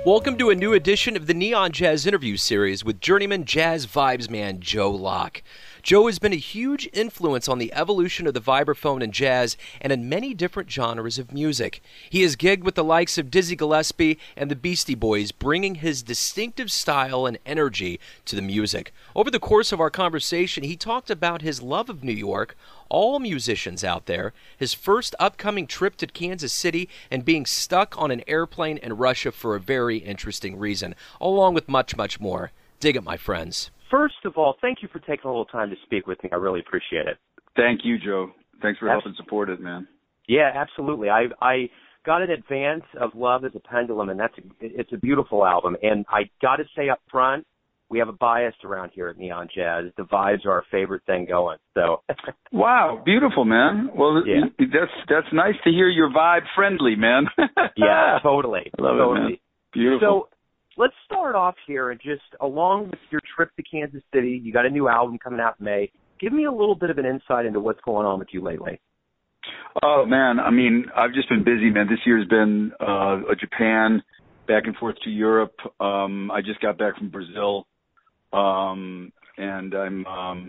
Welcome to a new edition of the Neon Jazz interview series with journeyman jazz vibes man Joe Locke. Joe has been a huge influence on the evolution of the vibraphone in jazz and in many different genres of music. He has gigged with the likes of Dizzy Gillespie and the Beastie Boys, bringing his distinctive style and energy to the music. Over the course of our conversation, he talked about his love of New York, all musicians out there, his first upcoming trip to Kansas City, and being stuck on an airplane in Russia for a very interesting reason, along with much, much more. Dig it, my friends. First of all, thank you for taking a little time to speak with me. I really appreciate it. Thank you, Joe. Thanks for helping support it, man. Yeah, absolutely. I got an advance of Love as a Pendulum, and it's a beautiful album. And I got to say up front, we have a bias around here at Neon Jazz. The vibes are our favorite thing going. So. Wow, beautiful, man. Well, yeah. That's nice to hear your vibe friendly, man. Yeah, totally. I love it, man. Beautiful. So let's start off here and just along with your trip to Kansas City, you got a new album coming out in May. Give me a little bit of an insight into what's going on with you lately. Oh, man. I mean, I've just been busy, man. This year's been Japan, back and forth to Europe. I just got back from Brazil. And I'm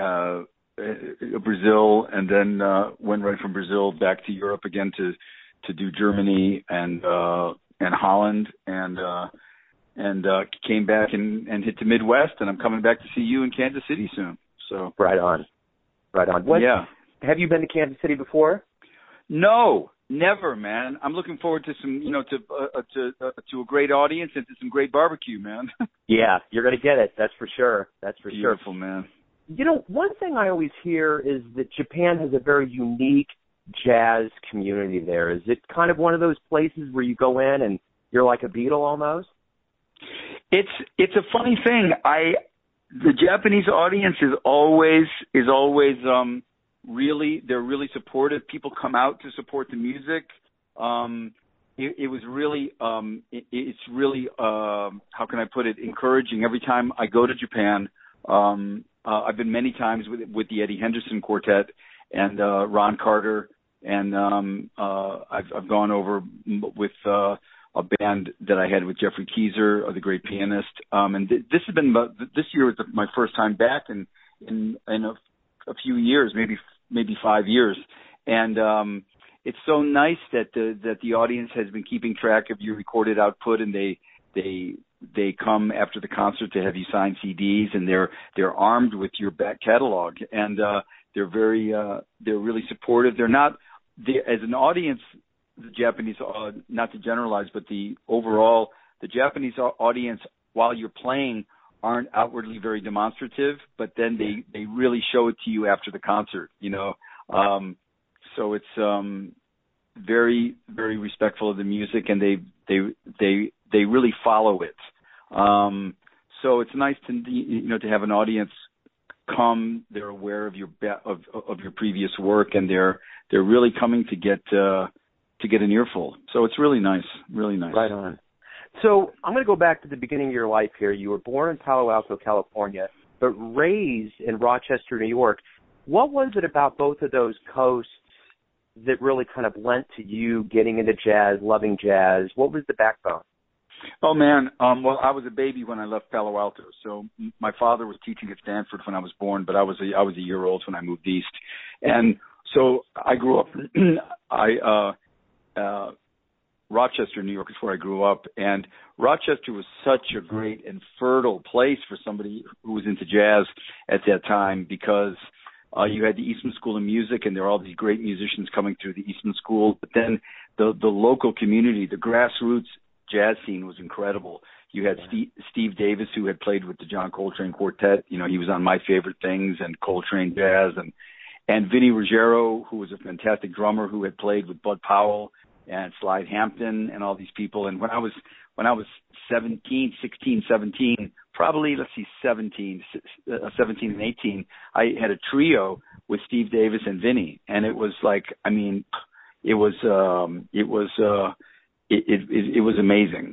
Brazil, and then went right from Brazil back to Europe again to do Germany and Holland, and came back and hit the Midwest, and I'm coming back to see you in Kansas City soon. So right on. Yeah. Have you been to Kansas City before? No. Never, man. I'm looking forward to some, to a great audience and to some great barbecue, man. Yeah, you're going to get it. That's for sure. Beautiful, man. You know, one thing I always hear is that Japan has a very unique jazz community there. Is it kind of one of those places where you go in and you're like a Beatle almost? It's a funny thing. The Japanese audience is always they're really supportive. People come out to support the music. It was really, it's really, how can I put it, encouraging. Every time I go to Japan, I've been many times with the Eddie Henderson Quartet and Ron Carter, and I've gone over with a band that I had with Jeffrey Keezer, the great pianist. And this year was my first time back in a few years, maybe 5 years, and it's so nice that the audience has been keeping track of your recorded output, and they come after the concert to have you sign CDs, and they're armed with your back catalog, and they're really supportive. They're not as an audience, the Japanese, not to generalize, but the Japanese audience, while you're playing, aren't outwardly very demonstrative, but then they really show it to you after the concert, so it's very, very respectful of the music, and they really follow it. So it's nice to have an audience come. They're aware of your previous work, and they're really coming to get an earful. So it's really nice, really nice. Right on. So I'm going to go back to the beginning of your life here. You were born in Palo Alto, California, but raised in Rochester, New York. What was it about both of those coasts that really kind of lent to you getting into jazz, loving jazz? What was the backbone? Oh, man. Well, I was a baby when I left Palo Alto. So my father was teaching at Stanford when I was born, but I was a year old when I moved east. And so I grew up Rochester, New York is where I grew up, and Rochester was such a great and fertile place for somebody who was into jazz at that time, because you had the Eastman School of Music, and there were all these great musicians coming through the Eastman School, but then the local community, the grassroots jazz scene was incredible. You had Steve Davis, who had played with the John Coltrane Quartet. He was on My Favorite Things and Coltrane Jazz, and Vinny Ruggiero, who was a fantastic drummer who had played with Bud Powell and Slide Hampton and all these people. And when I was 17 and 18, I had a trio with Steve Davis and Vinny, and it was like, I mean, it was amazing.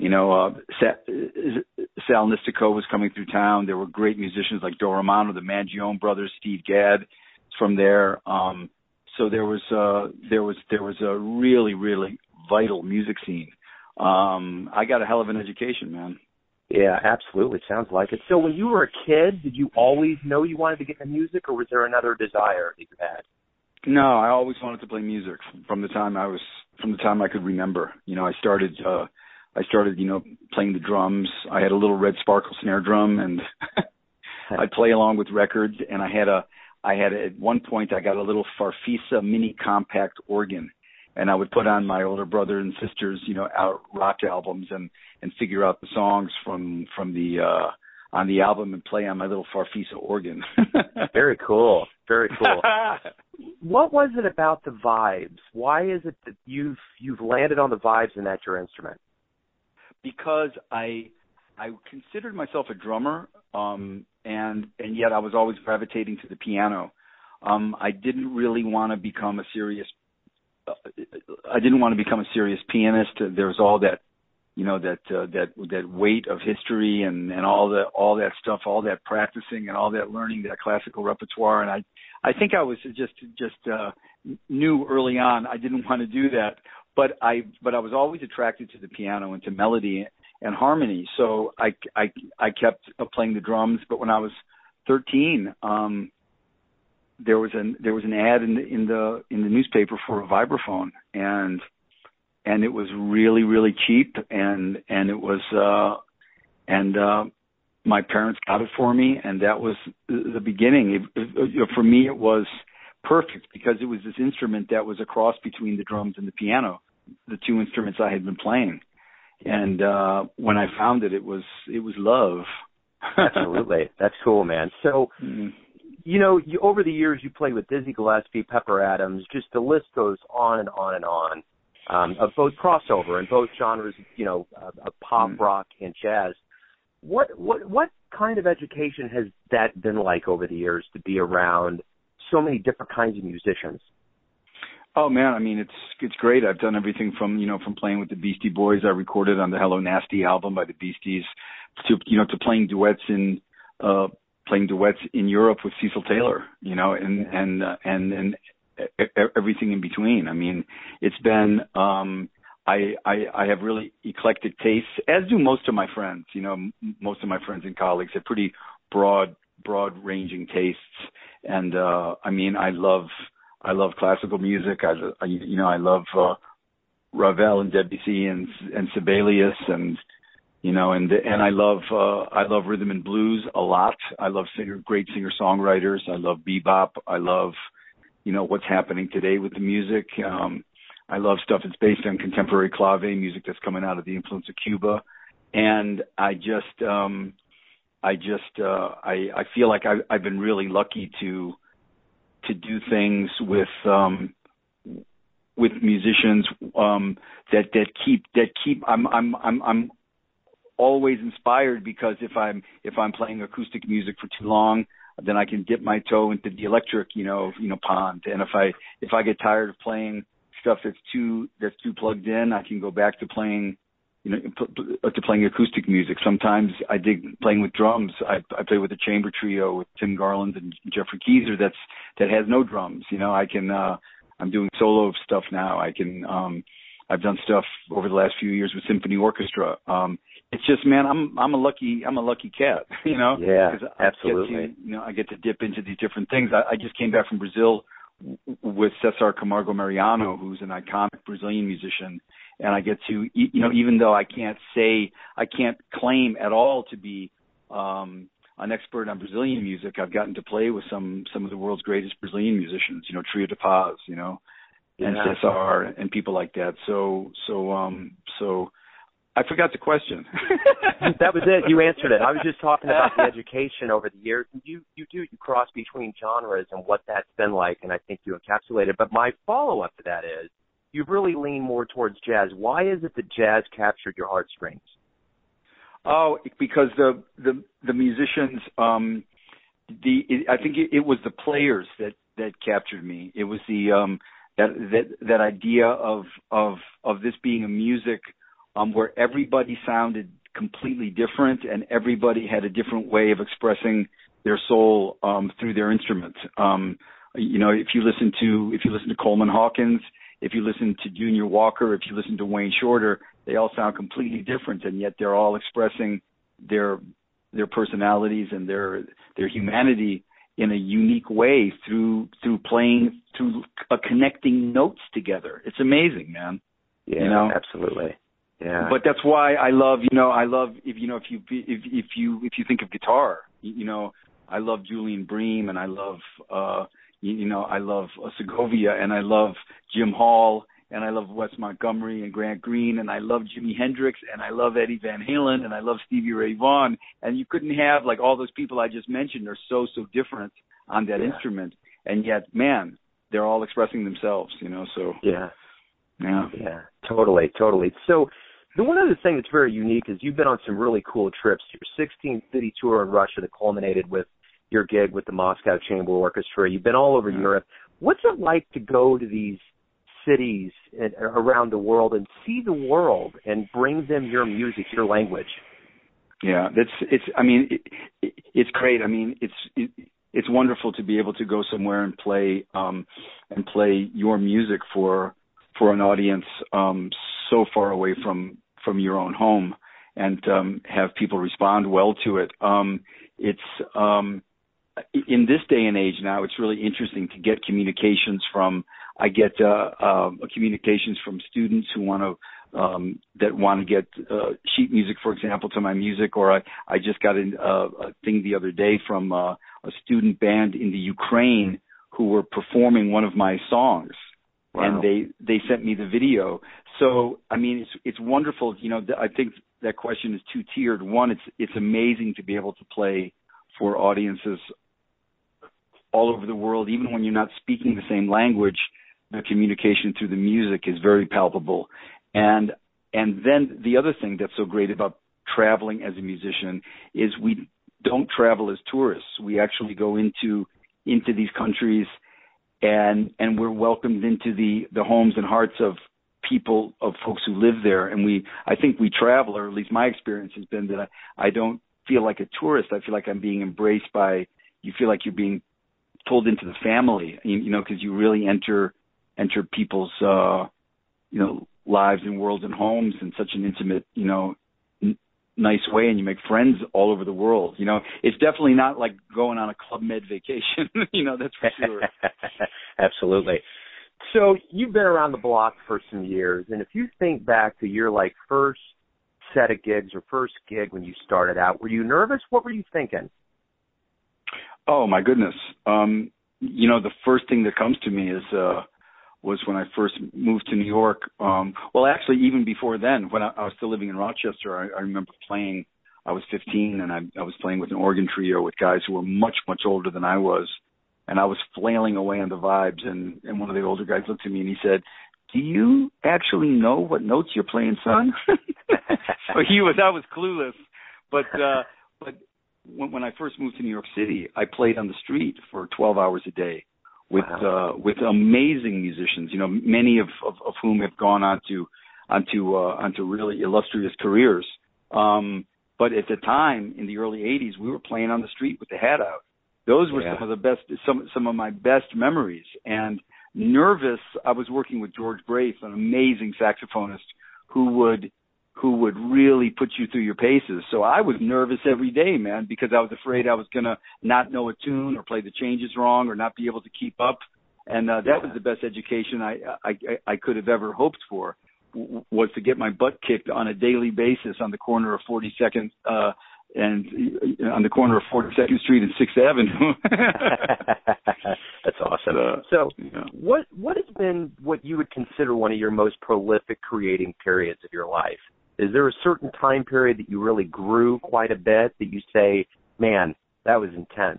Sal Nistico was coming through town. There were great musicians like Joe Romano, the Mangione brothers, Steve Gadd from there. So there was a really, really vital music scene. I got a hell of an education, man. Yeah, absolutely. Sounds like it. So when you were a kid, did you always know you wanted to get into music, or was there another desire that you had? No, I always wanted to play music from the time I could remember. I started, playing the drums. I had a little red sparkle snare drum, and I'd play along with records. And I had at one point, I got a little Farfisa mini compact organ, and I would put on my older brother and sisters, out rock albums and figure out the songs from the on the album and play on my little Farfisa organ. Very cool. Very cool. What was it about the vibes? Why is it that you've landed on the vibes and that's your instrument? Because I considered myself a drummer, and yet I was always gravitating to the piano. I didn't really want to become a serious pianist. There was all that, that weight of history and all that stuff, all that practicing and all that learning, that classical repertoire. And I think I was just knew early on I didn't want to do that. But I was always attracted to the piano and to melody and harmony. So I kept playing the drums. But when I was 13, there was an ad in the newspaper for a vibraphone, and it was really, really cheap, and it was my parents got it for me, and that was the beginning. For me, it was perfect because it was this instrument that was a cross between the drums and the piano, the two instruments I had been playing. And when I found it, it was love. Absolutely. That's cool, man. So, over the years, you played with Dizzy Gillespie, Pepper Adams, just the list goes on and on and on, of both crossover and both genres, of pop, rock, and jazz. What kind of education has that been like over the years to be around so many different kinds of musicians? Oh man, I mean it's great. I've done everything from playing with the Beastie Boys. I recorded on the Hello Nasty album by the Beasties, to playing duets in Europe with Cecil Taylor, and everything in between. I mean, it's been I have really eclectic tastes, as do most of my friends. Most of my friends and colleagues have pretty broad ranging tastes, and I mean I love classical music. I love Ravel and Debussy and Sibelius and I love rhythm and blues a lot. I love great singer-songwriters. I love bebop. I love what's happening today with the music. I love stuff that's based on contemporary clave music that's coming out of the influence of Cuba, and I feel like I've been really lucky to do things with musicians that keep I'm always inspired, because if I'm playing acoustic music for too long, then I can dip my toe into the electric pond, and if I get tired of playing stuff that's too plugged in, I can go back to playing acoustic music. Sometimes I dig playing with drums. I play with a chamber trio with Tim Garland and Jeffrey Keezer that has no drums. I'm doing solo stuff now. I've done stuff over the last few years with symphony orchestra. It's just, man, I'm a lucky cat, Yeah, absolutely. I get to dip into these different things. I just came back from Brazil with Cesar Camargo Mariano, who's an iconic Brazilian musician, and I get to, even though I can't claim at all to be an expert on Brazilian music, I've gotten to play with some of the world's greatest Brazilian musicians, Trio de Paz, and Cesar and people like that. So I forgot the question. That was it. You answered it. I was just talking about the education over the years. You cross between genres and what that's been like, and I think you encapsulated. But my follow-up to that is, you've really leaned more towards jazz. Why is it that jazz captured your heartstrings? Oh, because the musicians, I think it was the players that captured me. It was the that idea of this being a music where everybody sounded completely different and everybody had a different way of expressing their soul through their instruments. If you listen to Coleman Hawkins, if you listen to Junior Walker, if you listen to Wayne Shorter, they all sound completely different, and yet they're all expressing their personalities and their humanity in a unique way through playing, through connecting notes together. It's amazing, man. Yeah, absolutely. Yeah. But that's why I love if you think of guitar, I love Julian Bream, and I love I love Segovia, and I love Jim Hall, and I love Wes Montgomery and Grant Green, and I love Jimi Hendrix, and I love Eddie Van Halen, and I love Stevie Ray Vaughan. And you couldn't have, like, all those people I just mentioned are so different on that instrument, and yet, man, they're all expressing themselves, so. Yeah. Yeah. Yeah, totally. So the one other thing that's very unique is you've been on some really cool trips. Your 16-city tour in Russia that culminated with your gig with the Moscow Chamber Orchestra. You've been all over Europe. What's it like to go to these cities around the world and see the world and bring them your music, your language? Yeah, it's great. I mean, it's wonderful to be able to go somewhere and play your music for an audience so far away from your own home, and have people respond well to it. It's in this day and age now, it's really interesting to get communications from. I get communications from students who want to get sheet music, for example, to my music, or I just got a thing the other day from a student band in the Ukraine who were performing one of my songs. Wow. And they sent me the video. So, I mean, it's wonderful. I think that question is two-tiered. One, it's amazing to be able to play for audiences all over the world, even when you're not speaking the same language. The communication through the music is very palpable. And then the other thing that's so great about traveling as a musician is we don't travel as tourists. We actually go into these countries, and we're welcomed into the homes and hearts of people, of folks who live there. And I think we travel, or at least my experience has been that I don't feel like a tourist. I feel like I'm being embraced by, you feel like you're being pulled into the family, because you really enter people's, lives and worlds and homes in such an intimate, nice way, and you make friends all over the world. It's definitely not like going on a Club Med vacation, that's for sure. Absolutely. So you've been around the block for some years, and if you think back to your first set of gigs or first gig when you started out, were you nervous? What were you thinking? Oh my goodness. The first thing that comes to me was when I first moved to New York. Well, actually, even before then, when I was still living in Rochester, I remember playing. I was 15, and I was playing with an organ trio with guys who were much, much older than I was, and I was flailing away on the vibes. And one of the older guys looked at me and he said, "Do you actually know what notes you're playing, son?" So I was clueless, but when I first moved to New York City, I played on the street for 12 hours a day with amazing musicians, many of whom have gone onto really illustrious careers. But at the time, in the early 80s, we were playing on the street with the hat out. Those were some of my best memories. And nervous, I was working with George Braith, an amazing saxophonist who would really put you through your paces. So I was nervous every day, man, because I was afraid I was going to not know a tune or play the changes wrong or not be able to keep up. And that was the best education I could have ever hoped for, was to get my butt kicked on a daily basis on the corner of 42nd and on the corner of 42nd Street and 6th Avenue. That's awesome. What has been what you would consider one of your most prolific creating periods of your life? Is there a certain time period that you really grew quite a bit that you say, man, that was intense?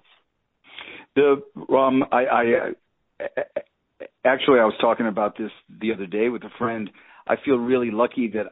Actually, I was talking about this the other day with a friend. I feel really lucky that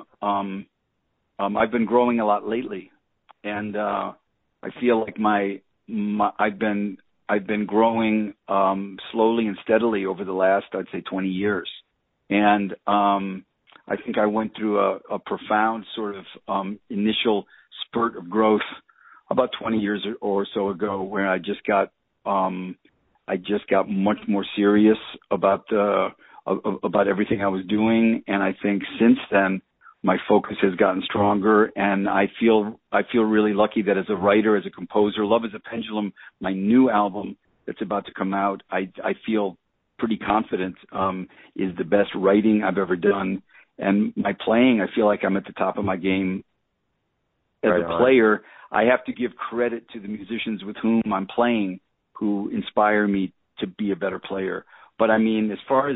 I've been growing a lot lately, and I feel like I've been growing slowly and steadily over the last, I'd say, 20 years, and I think I went through a profound sort of initial spurt of growth about 20 years or so ago, where I just got much more serious about about everything I was doing. And I think since then, my focus has gotten stronger, and I feel really lucky that as a writer, as a composer, Love is a Pendulum, my new album that's about to come out, I feel pretty confident is the best writing I've ever done. And my playing, I feel like I'm at the top of my game. As a player, I have to give credit to the musicians with whom I'm playing, who inspire me to be a better player. But I mean, as far as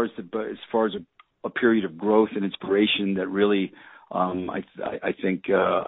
a period of growth and inspiration that really, I think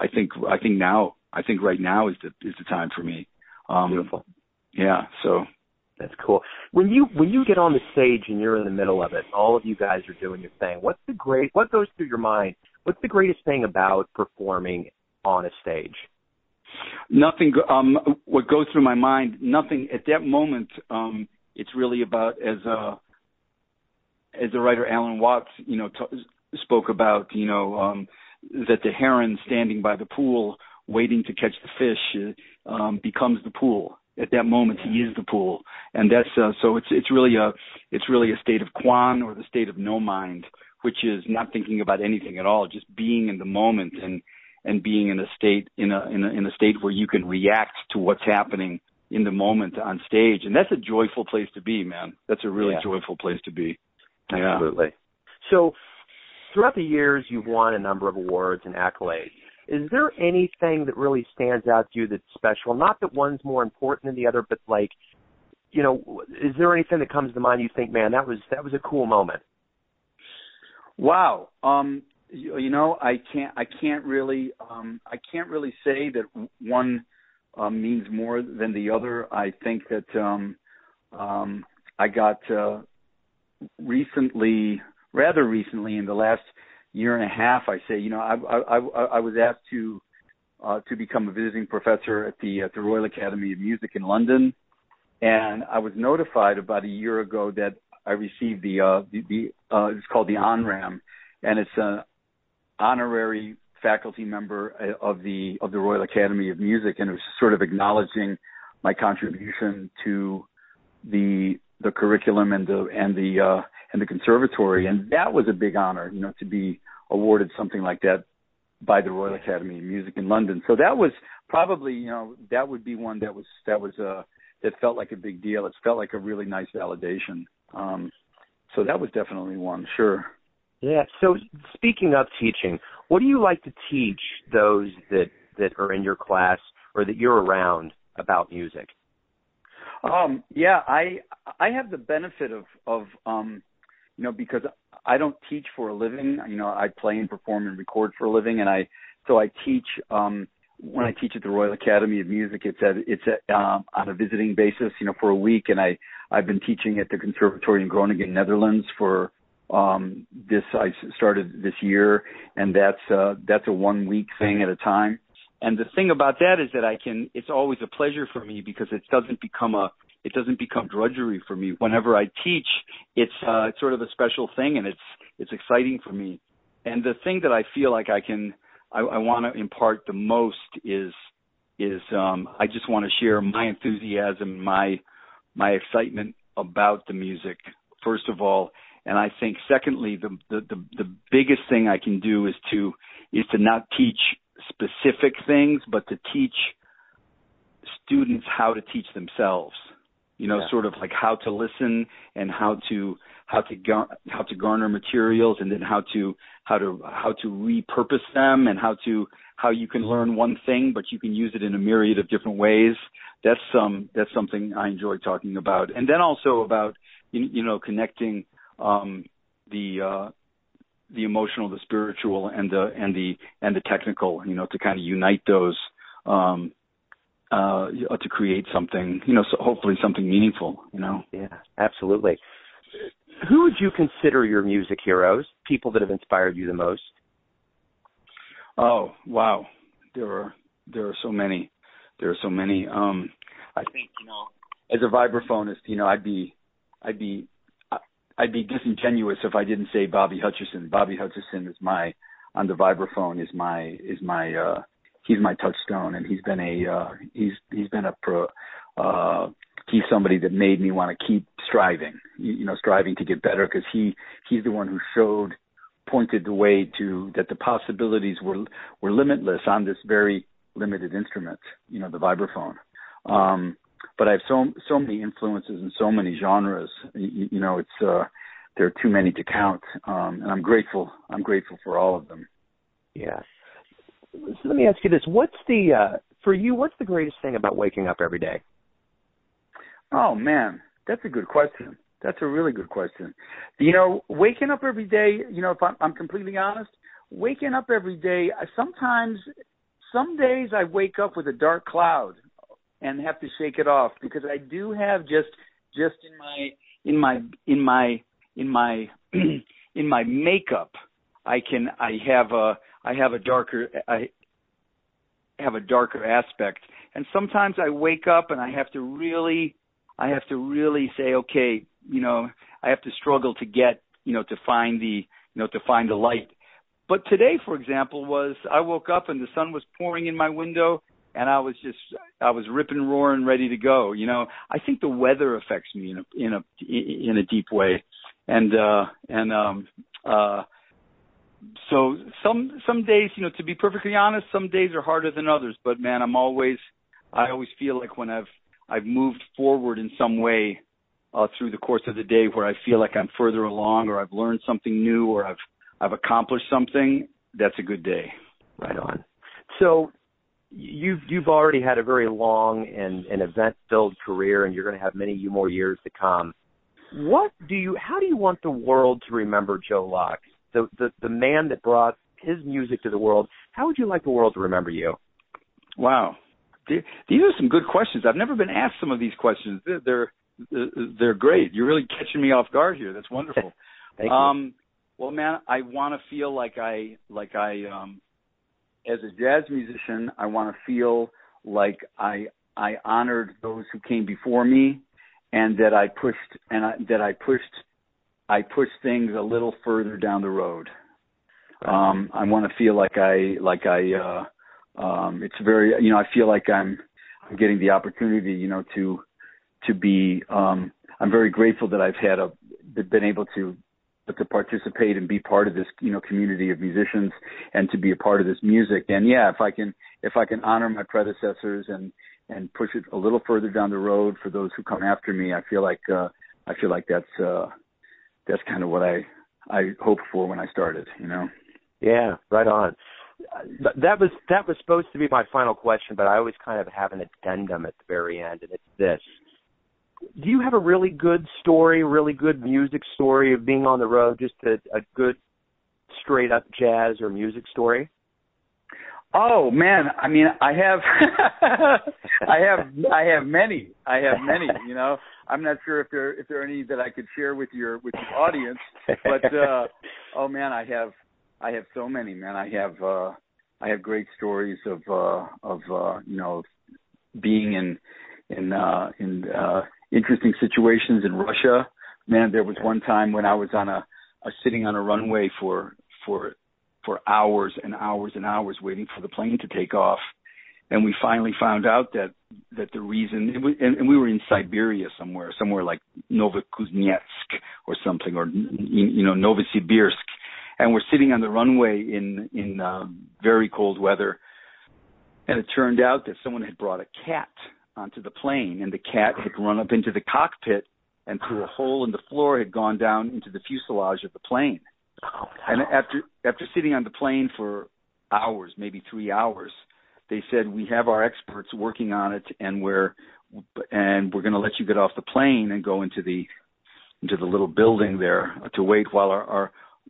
right now is the time for me. Beautiful. Yeah. So. That's cool. When you get on the stage and you're in the middle of it, all of you guys are doing your thing. What goes through your mind? What's the greatest thing about performing on a stage? Nothing. What goes through my mind? Nothing at that moment. It's really about, as the writer Alan Watts, spoke about, that the heron standing by the pool waiting to catch the fish becomes the pool. At that moment, he is the pool, and that's so. It's really a state of quan, or the state of no mind, which is not thinking about anything at all, just being in the moment and being in a state where you can react to what's happening in the moment on stage, and that's a joyful place to be, man. That's a really joyful place to be. Yeah. Absolutely. So, throughout the years, you've won a number of awards and accolades. Is there anything that really stands out to you that's special? Not that one's more important than the other, but is there anything that comes to mind you think, man, that was a cool moment? Wow. I can't really say that one means more than the other. I think that I got rather recently in the last year and a half, I was asked to become a visiting professor at the Royal Academy of Music in London, and I was notified about a year ago that I received it's called the ONRAM, and it's an honorary faculty member of the Royal Academy of Music, and it was sort of acknowledging my contribution to the curriculum and the conservatory, and that was a big honor, to be awarded something like that by the Royal Academy of Music in London. So that was probably, that would be one that felt like a big deal. It felt like a really nice validation. So that was definitely one, sure. Yeah. So speaking of teaching, what do you like to teach those that are in your class or that you're around about music? Yeah, I have the benefit of because I don't teach for a living. I play and perform and record for a living, and I teach. When I teach at the Royal Academy of Music, it's on a visiting basis, for a week, and I've been teaching at the Conservatory in Groningen, Netherlands for I started this year, and that's a 1 week thing at a time. And the thing about that is that it's always a pleasure for me because it doesn't become drudgery for me. Whenever I teach, it's sort of a special thing, and it's exciting for me. And the thing that I feel like I want to impart the most is I just want to share my enthusiasm, my excitement about the music, first of all. And I think secondly, the biggest thing I can do is to not teach specific things, but to teach students how to teach themselves. Sort of like how to listen and how to garner materials, and then how to repurpose them, and how you can learn one thing, but you can use it in a myriad of different ways. That's something I enjoy talking about. And then also about connecting the emotional, the spiritual, and the technical, to kind of unite those to create something, so hopefully something meaningful, Yeah, absolutely. Who would you consider your music heroes, people that have inspired you the most? Oh, wow. There are so many. I think, as a vibraphonist, I'd be disingenuous if I didn't say Bobby Hutcherson. Bobby Hutcherson is on the vibraphone he's my touchstone, and he's somebody that made me want to keep striving, striving to get better, because he's the one who pointed the way to that the possibilities were limitless on this very limited instrument, the vibraphone. But I have so many influences in so many genres. It's there are too many to count, and I'm grateful for all of them. Yeah. So let me ask you this: for you? What's the greatest thing about waking up every day? Oh man, that's a good question. That's a really good question. Waking up every day. If I'm completely honest, waking up every day. Some days I wake up with a dark cloud and have to shake it off, because I do have just in my makeup, I have a darker aspect, and sometimes I wake up and I have to really say, okay, I have to struggle to get, to find the light. But today, for example, I woke up and the sun was pouring in my window, and I was ripping and roaring, ready to go. I think the weather affects me in a deep way, so some days, to be perfectly honest, some days are harder than others. But man, I always feel like when I've moved forward in some way through the course of the day, where I feel like I'm further along, or I've learned something new, or I've accomplished something, that's a good day. Right on. So you've already had a very long and event-filled career, and you're going to have many more years to come. How do you want the world to remember Joe Locke, the man that brought his music to the world? How would you like the world to remember you? Wow. These are some good questions. I've never been asked some of these questions. They're great. You're really catching me off guard here. That's wonderful. Thank you. Well, man, I want to feel like I as a jazz musician, I want to feel like I honored those who came before me, and that I pushed things a little further down the road. I want to feel like it's very, I feel like I'm getting the opportunity, to be. I'm very grateful that I've been able to participate and be part of this, community of musicians, and to be a part of this music. And yeah, if I can honor my predecessors and push it a little further down the road for those who come after me, I feel like that's kind of what I hoped for when I started. Yeah, right on. That was supposed to be my final question, but I always kind of have an addendum at the very end, and it's this. Do you have a really good story, really good music story of being on the road, just a good straight up jazz or music story? Oh man, I mean, I have many. I'm not sure if there are any that I could share with your audience, but oh man, I have so many, man. I have great stories of being in interesting situations in Russia. Man, there was one time when I was sitting on a runway for hours and hours and hours waiting for the plane to take off. And we finally found out that the reason, and we were in Siberia somewhere like Novokuznetsk or something, or, Novosibirsk. And we're sitting on the runway in very cold weather. And it turned out that someone had brought a cat onto the plane, and the cat had run up into the cockpit and through a hole in the floor had gone down into the fuselage of the plane. Oh, no. And after sitting on the plane for hours, maybe 3 hours, they said, we have our experts working on it, and we're going to let you get off the plane and go into the little building there to wait while our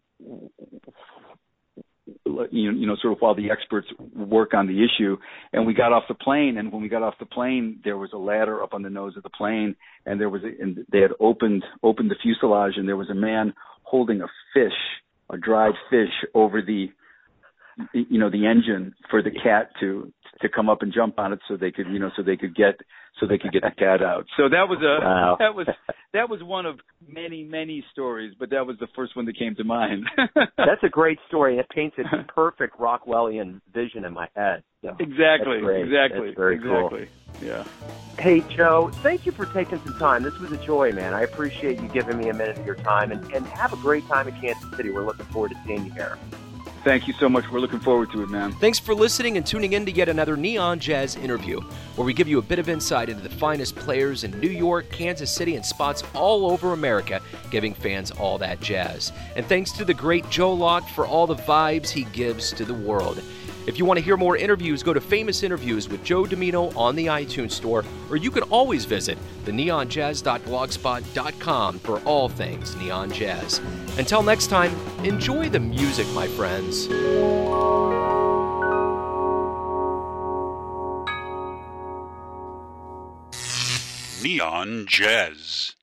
sort of while the experts work on the issue. And we got off the plane, and when we got off the plane, there was a ladder up on the nose of the plane, and they had opened the fuselage, and there was a man holding a dried fish over the engine for the cat to come up and jump on it so they could get the cat out. So that was wow. that was one of many stories, but that was the first one that came to mind. That's a great story. It paints a perfect Rockwellian vision in my head. So exactly. That's very cool. Yeah. Hey, Joe, thank you for taking some time. This was a joy, man. I appreciate you giving me a minute of your time, and have a great time in Kansas City. We're looking forward to seeing you here. Thank you so much. We're looking forward to it, man. Thanks for listening and tuning in to yet another Neon Jazz interview, where we give you a bit of insight into the finest players in New York, Kansas City, and spots all over America, giving fans all that jazz. And thanks to the great Joe Locke for all the vibes he gives to the world. If you want to hear more interviews, go to Famous Interviews with Joe Dimino on the iTunes Store, or you can always visit theneonjazz.blogspot.com for all things Neon Jazz. Until next time, enjoy the music, my friends. Neon Jazz.